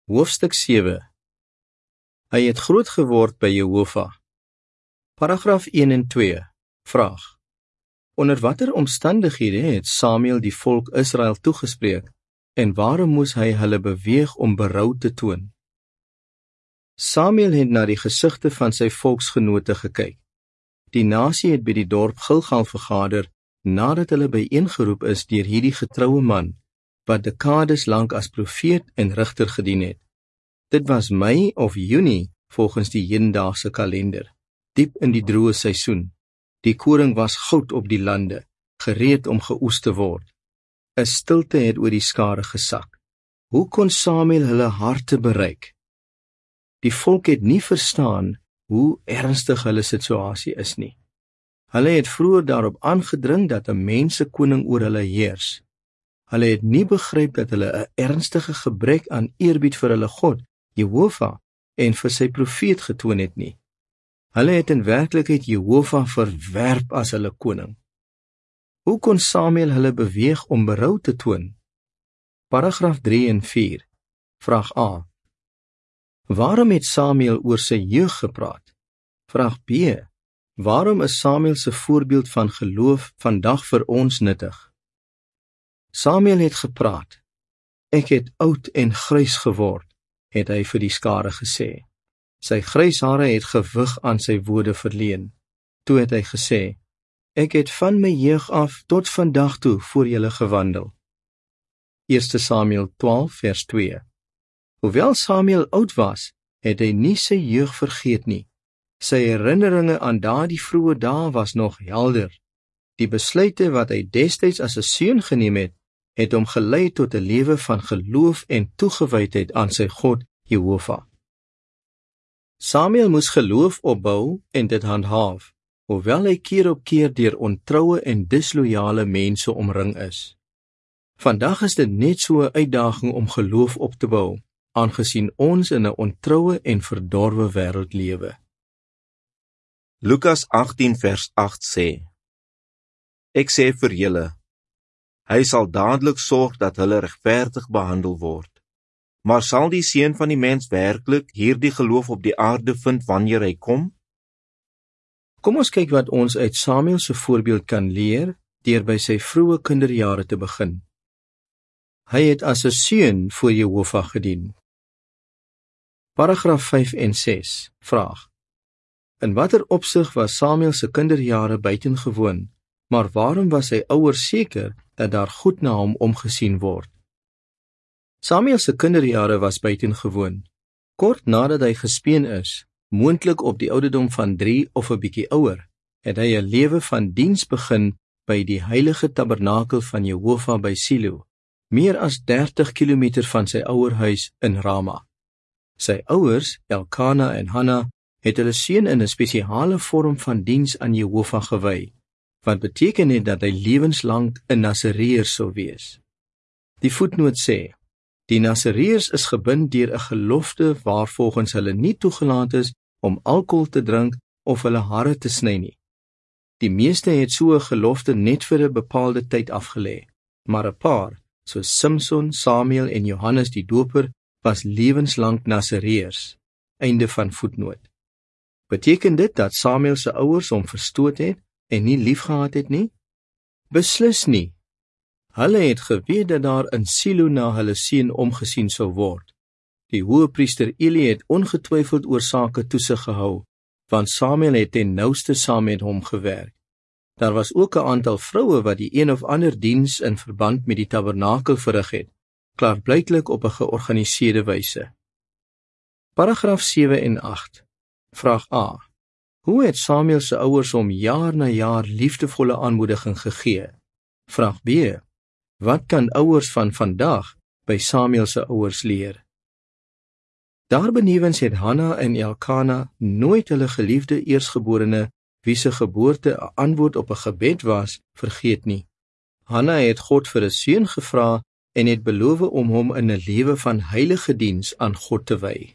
Hoofstuk 7. Hy het groot geword by Jehova. Paragraaf 1 en 2. Vraag. Onder watter omstandighede het Samuel die volk Israel toegespreek en waarom moes hy hulle beweeg om berou te toon? Samuel het na die gesigte van sy volksgenote gekyk. Die nasie het by die dorp Gilgal vergader nadat hulle byeengeroep is deur hierdie getroue man, wat dekades lank as profeet en rigter gedien het. Dit was Mei of Junie volgens die hedendaagse kalender, diep in die droë seisoen. Die koring was goud op die lande, gereed om geoes te word. 'n Stilte het oor die skare gesak. Hoe kon Samuel hulle harte bereik? Die volk het nie verstaan hoe ernstig hulle situasie is nie. Hulle het vroeër daarop aangedring dat 'n mensekoning oor hulle heers. Hulle het nie begryp dat hulle 'n ernstige gebrek aan eerbied vir hulle God, Jehova, en vir sy profeet getoon het nie. Hulle het in werklikheid Jehova verwerp as hulle koning. Hoe kon Samuel hulle beweeg om berou te toon? Paragraaf 3 en 4. Vraag A. Waarom het Samuel oor sy jeug gepraat? Vraag B. Waarom is Samuel se voorbeeld van geloof vandag vir ons nuttig? Samuel het gepraat. Ek het oud en grys geword, het hy vir die skare gesê. Sy grys hare het gewig aan sy woorde verleen. Toe het hy gesê, ek het van my jeug af tot vandag toe voor julle gewandel. 1 Samuel 12 vers 2. Hoewel Samuel oud was, het hy nie sy jeug vergeet nie. Sy herinneringe aan daardie vroeë dae was nog helder. Die besluite wat hy destyds as 'n seun geneem het hom gelei tot 'n lewe van geloof en toegewydheid aan sy God, Jehova. Samuel moes geloof opbou en dit handhaaf, hoewel hy keer op keer deur ontroue en disloyale mense omring is. Vandag is dit net so 'n uitdaging om geloof op te bou, aangesien ons in 'n ontroue en verdorwe wêreld lewe. Lukas 18 vers 8 sê, ek sê vir julle, hy sal dadelik sorg dat hulle regverdig behandel word. Maar sal die Seun van die mens werklik hierdie geloof op die aarde vind wanneer hy kom? Kom ons kyk wat ons uit Samuel se voorbeeld kan leer deur by sy vroeë kinderjare te begin. Hy het as 'n seun voor Jehova gedien. Paragraaf 5 en 6. Vraag. In watter opsig was Samuel se kinderjare buitengewoon, maar waarom was sy ouers seker dat daar goed na hom omgesien word? Samuel se kinderjare was buitengewoon. Kort nadat hy gespeen is, moontlik op die ouderdom van 3 of 'n bietjie ouer, het hy 'n lewe van diens begin by die heilige tabernakel van Jehova by Silo, meer as 30 km van sy ouerhuis in Rama. Sy ouers, Elkana en Hanna, het hulle seun in 'n spesiale vorm van diens aan Jehova gewy, wat beteken het dat hy lewenslang 'n Nasareër sou wees. Die voetnoot sê, die Nasareërs is gebind deur 'n gelofte waarvolgens hulle nie toegelaat is om alkohol te drink of hulle hare te sny nie. Die meeste het so 'n gelofte net vir 'n bepaalde tyd afgelê, maar 'n paar, soos Samson, Samuel en Johannes die Doper, was lewenslang Nasareërs. Einde van voetnoot. Beteken dit dat Samuel se ouers hom verstoot het en nie liefgehad het nie? Beslis nie. Hulle het geweet dat daar in Silo na hulle seun omgesien sou word. Die hoëpriester Eli het ongetwyfeld oor sake toesig gehou, want Samuel het ten nouste saam met hom gewerk. Daar was ook 'n aantal vroue wat die een of ander diens in verband met die tabernakel verrig het, klaarblyklik op 'n georganiseerde wyse. Paragraaf 7 en 8. Vraag A. Hoe het Samuel se ouers hom jaar na jaar liefdevolle aanmoediging gegee? Vraag B. Wat kan ouers van vandag by Samuel se ouers leer? Daarbenewens het Hanna en Elkana nooit hulle geliefde eersgeborene, wie se geboorte 'n antwoord op 'n gebed was, vergeet nie. Hanna het God vir 'n seun gevra en het beloof om hom in 'n lewe van heilige diens aan God te wy.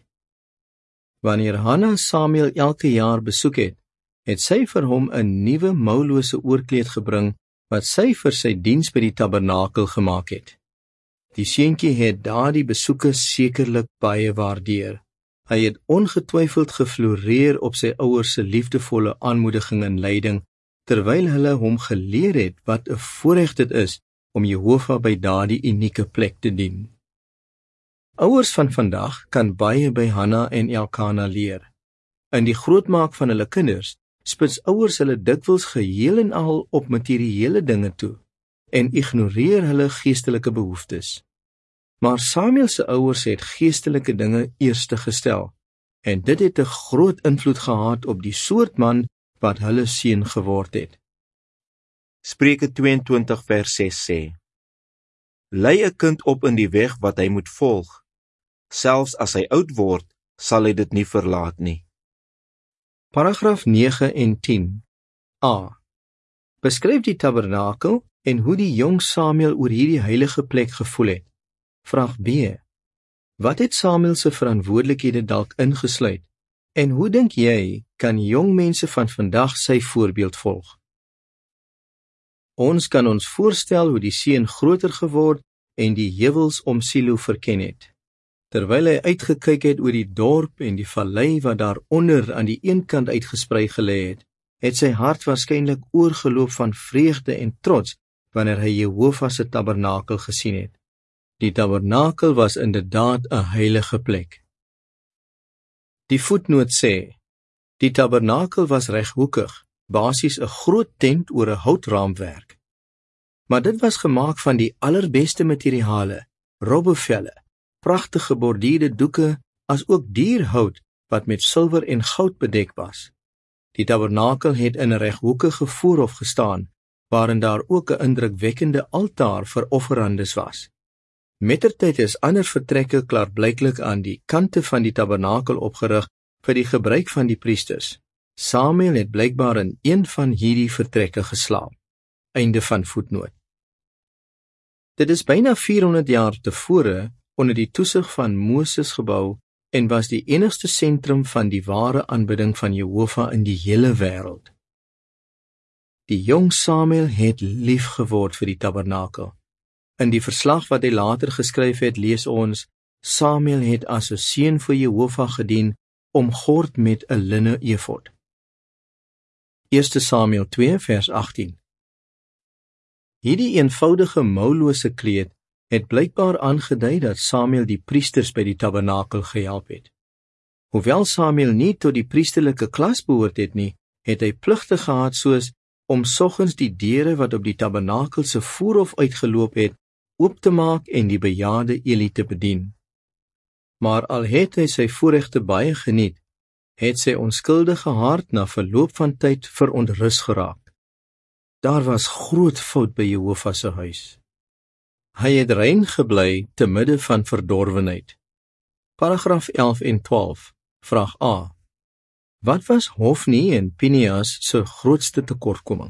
Wanneer Hanna Samuel elke jaar besoek het, het sy vir hom 'n nuwe moulose oorkleed gebring wat sy vir sy diens by die tabernakel gemaak het. Die seentjie het daardie besoeke sekerlik baie waardeer. Hy het ongetwyfeld gefloreer op sy ouers se liefdevolle aanmoediging en leiding, terwyl hulle hom geleer het wat 'n voorreg dit is om Jehovah by daardie unieke plek te dien. Ouers van vandag kan baie by Hanna en Elkana leer. In die grootmaak van hulle kinders spits ouers hulle dikwels geheel en al op materiële dinge toe en ignoreer hulle geestelike behoeftes. Maar Samuel se ouers het geestelike dinge eerste gestel en dit het 'n groot invloed gehad op die soort man wat hulle seun geword het. Spreuke 22 vers 6 sê: Lei 'n kind op in die weg wat hy moet volg. Selfs as hy oud word, sal hy dit nie verlaat nie. Paragraaf 9 en 10. A. Beskryf die tabernakel en hoe die jong Samuel oor hierdie heilige plek gevoel het. Vraag B. Wat het Samuel se verantwoordelikhede dalk ingesluit en hoe dink jy kan jong mense van vandag sy voorbeeld volg? Ons kan ons voorstel hoe die seun groter geword en die heuwels om Silo verken het. Terwyl hy uitgekyk het oor die dorp en die vallei wat daaronder aan die een kant uitgesprei gelê het, het sy hart waarskynlik oorgeloop van vreugde en trots wanneer hy Jehovah se tabernakel gesien het. Die tabernakel was inderdaad 'n heilige plek. Die voetnoot sê, die tabernakel was reghoekig, basies 'n groot tent oor 'n houtraamwerk. Maar dit was gemaak van die allerbeste materiale, robbevelle, pragtig geborduurde doeke, as ook dierhout wat met silwer en goud bedek was. Die tabernakel het in 'n reghoekige voorhof gestaan, waarin daar ook 'n indrukwekkende altaar vir offerandes was. Mettertyd is ander vertrekke klaarblyklik aan die kante van die tabernakel opgerig vir die gebruik van die priesters. Samuel het blykbaar in een van hierdie vertrekke geslaap. Einde van voetnoot. Dit is byna 400 jaar tevore onder die toesig van Moses gebou en was die enigste sentrum van die ware aanbidding van Jehovah in die hele wêreld. Die jong Samuel het lief geword vir die tabernakel. In die verslag wat hy later geskryf het, lees ons: Samuel het as 'n seun vir Jehovah gedien, omgord met 'n linne efod. 1 Samuel 2 vers 18. Hierdie eenvoudige moulose kleed het blykbaar aangedui dat Samuel die priesters by die tabernakel gehelp het. Hoewel Samuel nie tot die priesterlike klas behoort het nie, het hy pligte gehad soos om soggens die deure wat op die tabernakel se voorhof uitgeloop het, oop te maak en die bejaarde Eli te bedien. Maar al het hy sy voorregte baie geniet, het sy onskuldige hart na verloop van tyd verontrus geraak. Daar was groot fout by Jehovah se huis. Hy het rein gebly te midde van verdorwenheid. Paragraaf 11 en 12, vraag A. Wat was Hofni en Pinias se grootste tekortkoming?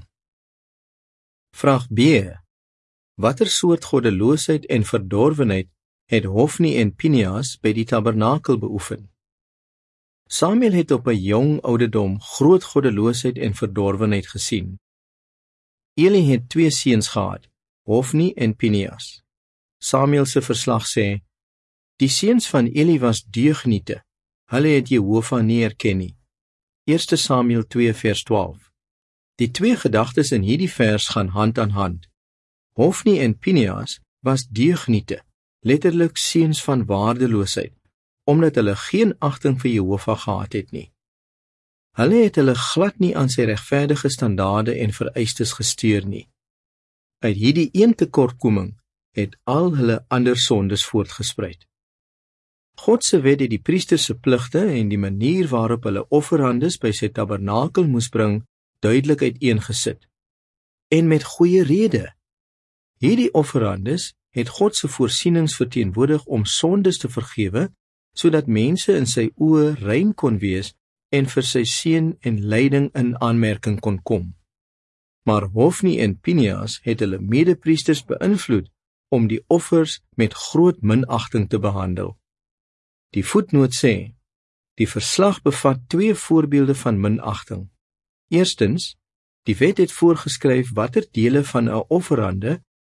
Vraag B. Watter soort goddeloosheid en verdorwenheid het Hofni en Pinias by die tabernakel beoefen? Samuel het op 'n jong ouderdom groot goddeloosheid en verdorwenheid gesien. Eli het 2 seuns gehad, Hofni en Pinias. Samuel se verslag sê, die seuns van Eli was deugniete, hulle het Jehovah nie erken nie. 1 Samuel 2 vers 12. Die 2 gedagtes in hierdie vers gaan hand aan hand. Hofni en Pinias was deugniete, letterlik seuns van waardeloosheid, omdat hulle geen agting vir Jehovah gehad het nie. Hulle het hulle glad nie aan sy regverdige standaarde en vereistes gesteer nie. Uit hierdie een tekortkoming het al hulle ander sondes voortgespruit. God se wet het die priesters se pligte en die manier waarop hulle offerandes by sy tabernakel moes bring, duidelik uiteengesit. En met goeie rede. Hierdie offerandes het God se voorsienings verteenwoordig om sondes te vergewe, sodat mense in sy oë rein kon wees en vir sy seën en leiding in aanmerking kon kom. Maar Hofni en Pinias het hulle medepriesters beïnvloed om die offers met groot minagting te behandel. Die voetnoot sê, die verslag bevat 2 voorbeelde van minagting. Eerstens, die wet het voorgeskryf watter dele van 'n offerande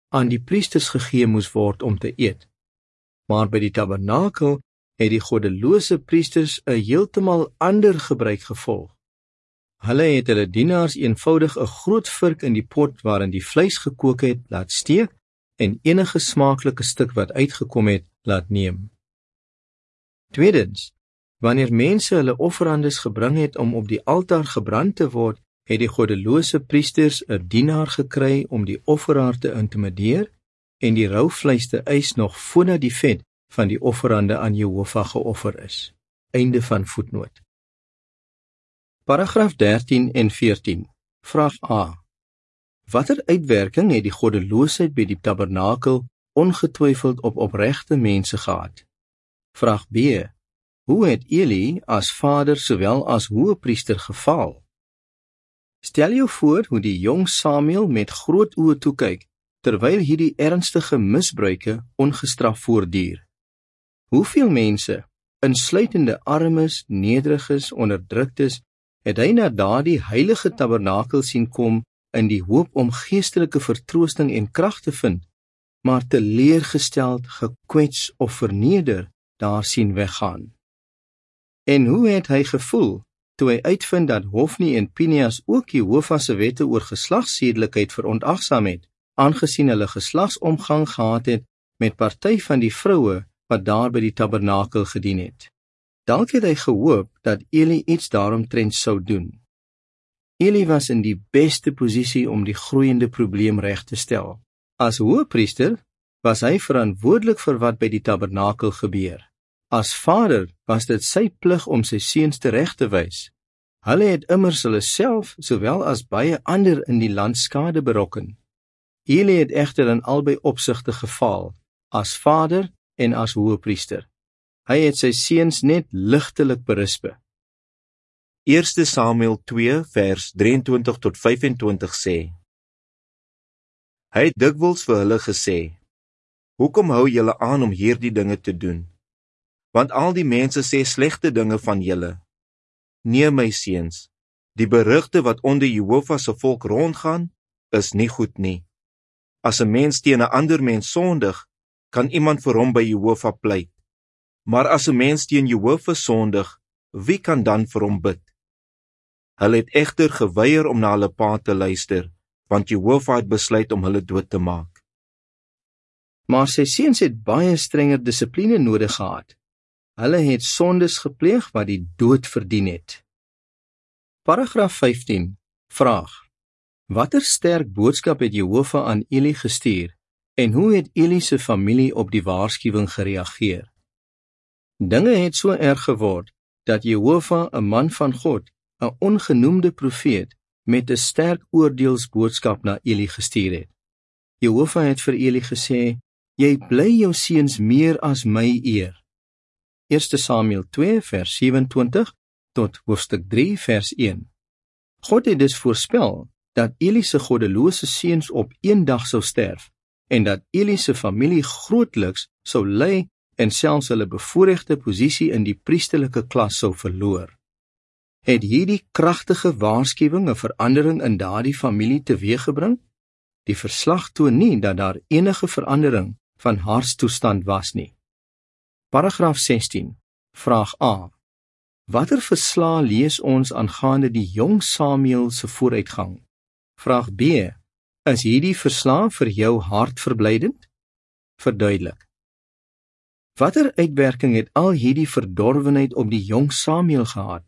aan die priesters gegee moes word om te eet. Maar by die tabernakel het die goddelose priesters 'n heeltemal ander gebruik gevolg. Hulle het hulle dienaars eenvoudig 'n groot vurk in die pot waarin die vleis gekook het, laat steek en enige smaaklike stuk wat uitgekom het, laat neem. Tweedens, wanneer mense hulle offerandes gebring het om op die altaar gebrand te word, het die goddelose priesters 'n dienaar gekry om die offeraar te intimideer en die rou vleis te eis nog voordat die vet van die offerande aan Jehovah geoffer is. Einde van voetnoot. Paragraaf 13 en 14. Vraag A. Watter uitwerking het die goddeloosheid by die tabernakel ongetwyfeld op opregte mense gehad? Vraag B. Hoe het Eli as vader sowel as hoëpriester gefaal? Stel jou voor hoe die jong Samuel met groot oë toekyk, terwyl hierdie ernstige misbruike ongestraf voortduur. Hoeveel mense, insluitende armes, nederiges, onderdruktes, het hy na daardie heilige tabernakel sien kom in die hoop om geestelike vertroosting en krag te vind, maar teleurgesteld, gekwets of verneder daar sien weggaan. En hoe het hy gevoel toe hy uitvind dat Hofni en Pineas ook Jehovah se wette oor geslagssedelikheid verontagsaam het, aangesien hulle geslagsomgang gehad het met party van die vroue wat daar by die tabernakel gedien het. Dalk het hy gehoop dat Eli iets daaromtrent sou doen. Eli was in die beste posisie om die groeiende probleem reg te stel. As hoëpriester was hy verantwoordelik vir wat by die tabernakel gebeur. As vader was dit sy plig om sy seuns reg te wys. Hulle het immers hulle self, sowel as baie ander in die land skade berokken. Eli het egter in albei opsigte gefaal, as vader en as hoëpriester. Hy het sy seuns net ligtelik berispe. 1 Samuel 2 vers 23 tot 25 sê: Hy het dikwels vir hulle gesê: Hoekom hou julle aan om hierdie dinge te doen? Want al die mense sê slegte dinge van julle. Nee, my seuns, die berigte wat onder Jehovah se volk rondgaan, is nie goed nie. As 'n mens teen 'n ander mens sondig, kan iemand vir hom by Jehovah pleit. Maar as 'n mens teen Jehovah sondig, wie kan dan vir hom bid? Hulle het egter geweier om na hulle pa te luister, want Jehovah het besluit om hulle dood te maak. Maar sy seuns het baie strenger dissipline nodig gehad. Hulle het sondes gepleeg wat die dood verdien het. Paragraaf 15. Vraag: Watter sterk boodskap het Jehovah aan Eli gestuur en hoe het Eli se familie op die waarskuwing gereageer? Dinge het so erg geword dat Jehovah, 'n man van God, 'n ongenoemde profeet, met 'n sterk oordeelsboodskap na Eli gestuur het. Jehovah het vir Eli gesê: Jy bly jou seuns meer as my eer. 1 Samuel 2 vers 27 tot hoofstuk 3 vers 1. God het dus voorspel dat Eli se goddelose seuns op een dag sou sterf en dat Eli se familie grootliks sou ly en selfs hulle bevoorregte posisie in die priesterlike klas sou verloor. Het hierdie kragtige waarskuwing 'n verandering in daardie familie teweeggebring? Die verslag toon nie dat daar enige verandering van hartstoestand was nie. Paragraaf 16. Vraag A. Watter verslae lees ons aangaande die jong Samuel se vooruitgang? Vraag B. Is hierdie verslae vir jou hartverblydend? Verduidelik. Watter uitwerking het al hierdie verdorwenheid op die jong Samuel gehad?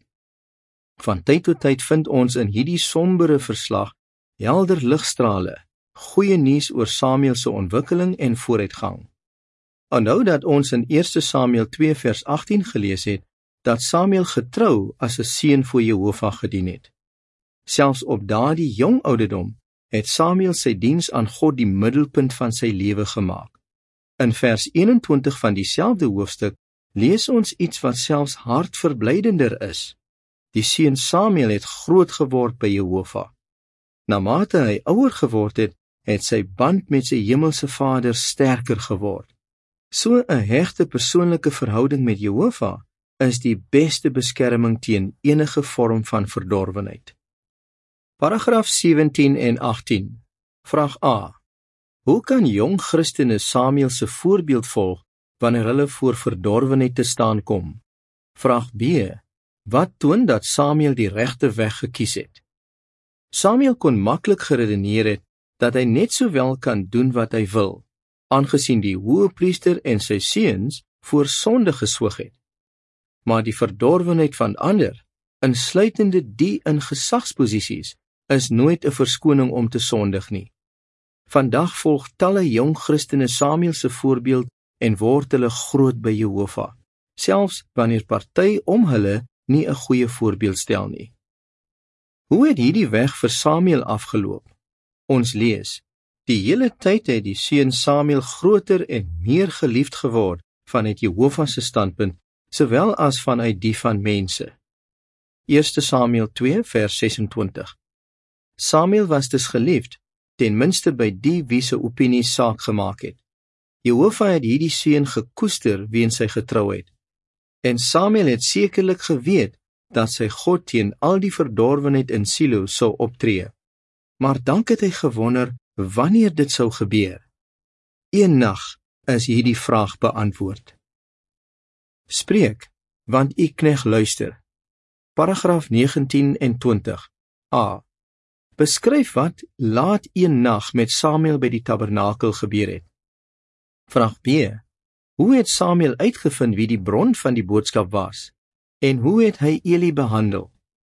Van tyd tot tyd vind ons in hierdie sombere verslag helder ligstrale, goeie nuus oor Samuel se ontwikkeling en vooruitgang. Onthou dat ons in 1 Samuel 2 vers 18 gelees het, dat Samuel getrou as 'n seun voor Jehovah gedien het. Selfs op daardie jong ouderdom het Samuel sy diens aan God die middelpunt van sy lewe gemaak. In vers 21 van dieselfde hoofstuk lees ons iets wat selfs hartverblydender is. Die seun Samuel het groot geword by Jehovah. Naarmate hy ouer geword het, het sy band met sy hemelse Vader sterker geword. So 'n hegte persoonlike verhouding met Jehovah is die beste beskerming teen enige vorm van verdorwenheid. Paragraaf 17 en 18. Vraag A. Hoe kan jong Christene Samuel se voorbeeld volg wanneer hulle voor verdorwenheid te staan kom? Vraag B. Wat toon dat Samuel die regte weg gekies het? Samuel kon maklik geredeneer het dat hy net sowel kan doen wat hy wil, aangesien die hoëpriester en sy seuns voor sonde geswyg het. Maar die verdorwenheid van ander, insluitende die in gesagsposisies, is nooit 'n verskoning om te sondig nie. Vandag volg talle jong Christene Samuel se voorbeeld en word hulle groot by Jehova, selfs wanneer party om hulle nie 'n goeie voorbeeld stel nie. Hoe het hierdie weg vir Samuel afgeloop? Ons lees, die hele tyd het die seun Samuel groter en meer geliefd geword vanuit Jehova se standpunt, sowel as vanuit die van mense. 1 Samuel 2 vers 26. Samuel was dus geliefd, ten minste by die wie se opinie saak gemaak het. Jehova het hierdie seun gekoester weens sy getrouheid. En Samuel het sekerlik geweet dat sy God teen al die verdorwenheid in Silo sou optree. Maar dank het hy gewonder wanneer dit sou gebeur. Een nag is hierdie vraag beantwoord. Spreek, want u knegt luister. Paragraaf 19 en 20. A. Beskryf wat laat een nag met Samuel by die tabernakel gebeur het. Vraag B. Hoe het Samuel uitgevind wie die bron van die boodskap was? En hoe het hy Eli behandel?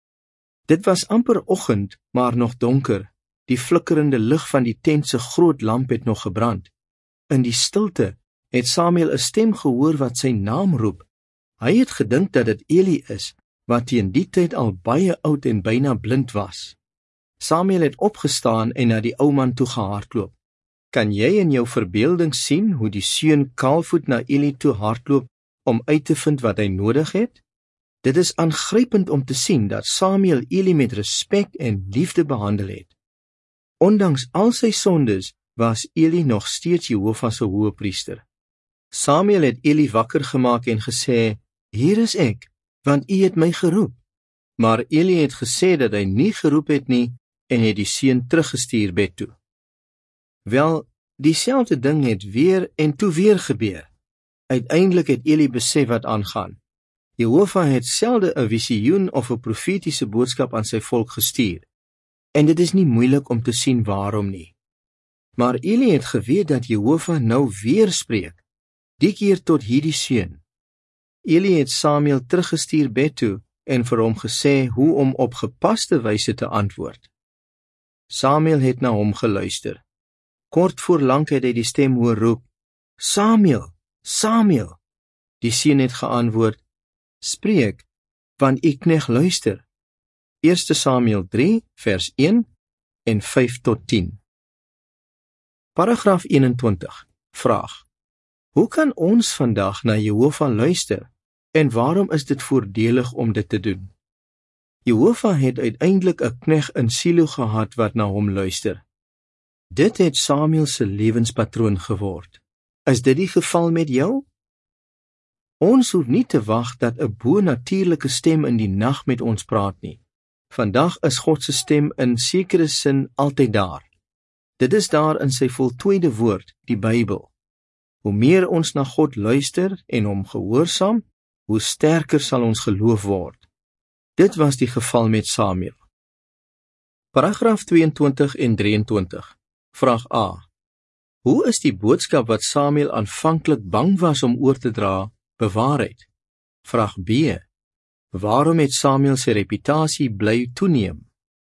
Dit was amper oggend, maar nog donker. Die flikkerende lig van die tent se groot lamp het nog gebrand. In die stilte het Samuel 'n stem gehoor wat sy naam roep. Hy het gedink dat dit Eli is, wat teen die tyd al baie oud en byna blind was. Samuel het opgestaan en na die ou man toe gehardloop. Kan jy in jou verbeelding sien hoe die seun kaalvoet na Eli toe hardloop om uit te vind wat hy nodig het? Dit is aangrypend om te sien dat Samuel Eli met respek en liefde behandel het. Ondanks al sy sondes was Eli nog steeds Jehova se hoëpriester. Samuel het Eli wakker gemaak en gesê, "Hier is ek, want u het my geroep." Maar Eli het gesê dat hy nie geroep het nie en het die seun teruggestuur bed toe. Wel, dieselfde ding het weer en toe weer gebeur. Uiteindelik het Eli besef wat aangaan. Jehova het selde 'n visioen of 'n profetiese boodskap aan sy volk gestuur. En dit is nie moeilik om te sien waarom nie. Maar Eli het geweet dat Jehova nou weer spreek, die keer tot hierdie seun. Eli het Samuel teruggestuur bed toe en vir hom gesê hoe om op gepaste wyse te antwoord. Samuel het na hom geluister. Kort voor lank het hy die stem hoor roep, "Samuel, Samuel." Die seun het geantwoord, "Spreek, want u knegt luister." 1 Samuel 3 vers 1 en 5 tot 10. Paragraaf 21. Vraag: Hoe kan ons vandag na Jehova luister en waarom is dit voordelig om dit te doen? Jehova het uiteindelik 'n knegt in Silo gehad wat na hom luister. Dit het Samuel se lewenspatroon geword. Is dit die geval met jou? Ons hoef nie te wag dat 'n bo-natuurlike stem in die nag met ons praat nie. Vandag is God se stem in sekere sin altyd daar. Dit is daar in sy voltooide woord, die Bybel. Hoe meer ons na God luister en hom gehoorsaam, hoe sterker sal ons geloof word. Dit was die geval met Samuel. Paragraaf 22 en 23. Vraag A. Hoe is die boodskap wat Samuel aanvanklik bang was om oor te dra, bewaarheid? Vraag B. Waarom het Samuel sy reputasie bly toeneem?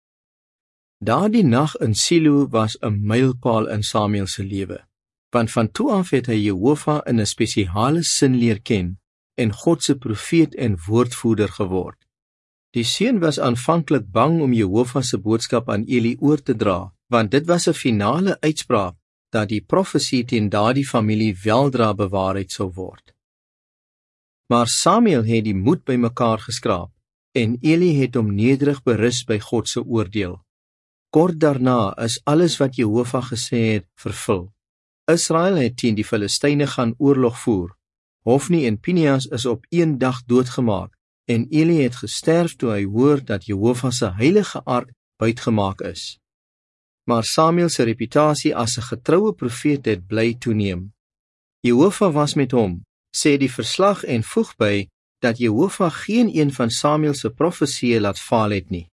Daardie nag in Silo was 'n mylpaal in Samuel se lewe, want van toe af het hy Jehova in 'n spesiale sin leer ken en God se profeet en woordvoerder geword. Die seun was aanvanklik bang om Jehova se boodskap aan Eli oor te dra, want dit was 'n finale uitspraak dat die profesie teen daardie familie weldra bewaarheid sou word. Maar Samuel het die moed bymekaar geskraap en Eli het hom nederig berus by God se oordeel. Kort daarna is alles wat Jehova gesê het vervul. Israel het teen die Filistyne gaan oorlog voer. Hofni en Pinias is op een dag doodgemaak en Eli het gesterf toe hy hoor dat Jehova se heilige ark buitgemaak is. maar Samuel se reputasie as 'n getroue profeet het bly toeneem. Jehova was met hom, sê die verslag en voeg by, dat Jehova geen een van Samuel se profesieë laat faal het nie.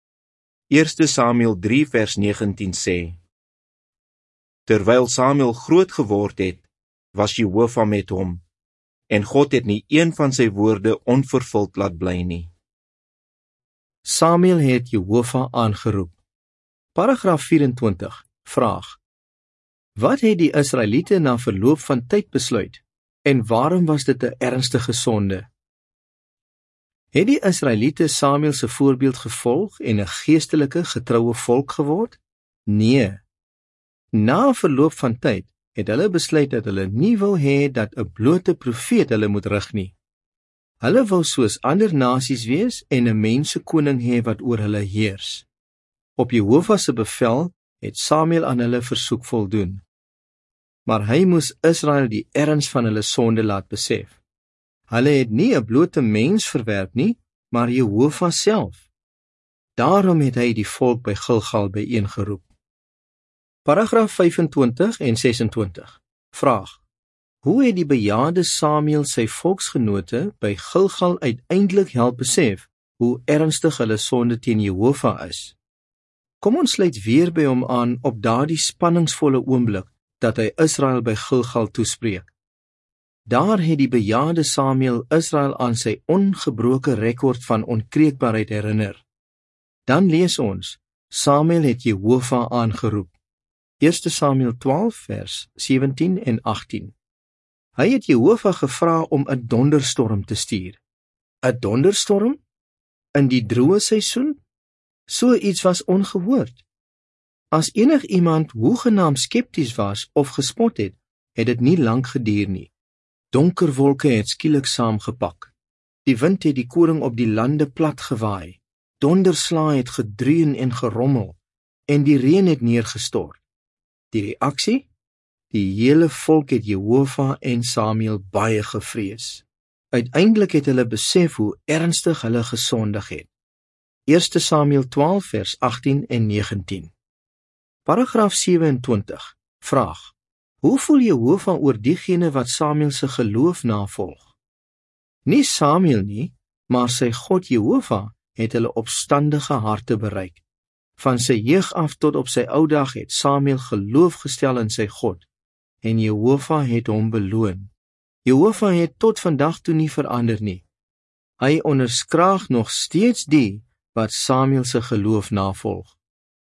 1 Samuel 3 vers 19 sê: Terwyl Samuel groot geword het, was Jehova met hom, en God het nie een van sy woorde onvervuld laat bly nie. Samuel het Jehova aangeroep. Paragraaf 24, vraag: Wat het die Israeliete na verloop van tyd besluit, en waarom was dit 'n ernstige sonde? Het die Israeliete Samuel se voorbeeld gevolg en 'n geestelike, getroue volk geword? Nee. Na verloop van tyd het hulle besluit dat hulle nie wou hê dat 'n blote profeet hulle moet rig nie. Hulle wou soos ander nasies wees en 'n mensekoning hê wat oor hulle heers. Op Jehova se bevel het Samuel aan hulle versoek voldoen. Maar hy moes Israel die erns van hulle sonde laat besef. Hulle het nie 'n blote mens verwerp nie, maar Jehova self. Daarom het hy die volk by Gilgal byeengeroep. Paragraaf 25 en 26. Vraag: Hoe het die bejaarde Samuel sy volksgenote by Gilgal uiteindelik help besef hoe ernstig hulle sonde teen Jehova is? Kom ons sluit weer by hom aan op daardie spanningsvolle oomblik dat hy Israel by Gilgal toespreek. Daar het die bejaarde Samuel Israel aan sy ongebroke rekord van onkreukbaarheid herinner. Dan lees ons: Samuel het Jehova aangeroep. 1 Samuel 12 vers 17 en 18. Hy het Jehova gevra om 'n donderstorm te stuur. 'n Donderstorm? In die droë seisoen? So iets was ongehoord. As enigiemand hoegenaamd skepties was of gespot het, het dit nie lank geduur nie. Donker wolke het skielik saamgepak. Die wind het die koring op die lande plat gewaai. Donderslae het gedreun en gerommel, en die reën het neergestort. Die reaksie? Die hele volk het Jehova en Samuel baie gevrees. Uiteindelik het hulle besef hoe ernstig hulle gesondig het. 1 Samuel 12 vers 18 en 19. Paragraaf 27. Vraag: Hoe voel Jehova oor diegene wat Samuel se geloof navolg? Nie Samuel nie, maar sy God Jehova het hulle opstandige harte bereik. Van sy jeug af tot op sy ou dag het Samuel geloof gestel in sy God, en Jehova het hom beloon. Jehova het tot vandag toe nie verander nie. Hy onderskraag nog steeds die wat Samuel se geloof navolg.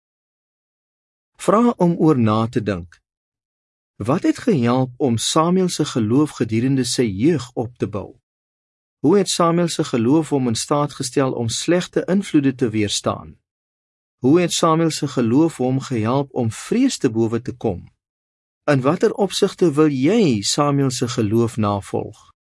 Vra om oor na te dink. Wat het gehelp om Samuel se geloof gedurende sy jeug op te bou? Hoe het Samuel se geloof hom in staat gestel om slegte invloede te weerstaan? Hoe het Samuel se geloof hom gehelp om vrees te bowe te kom? In watter opsigte wil jy Samuel se geloof navolg?